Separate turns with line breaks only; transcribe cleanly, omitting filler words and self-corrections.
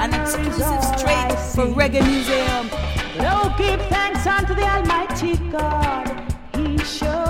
an exclusive straight for Reggae Museum.
But oh, give thanks unto the Almighty God. He showed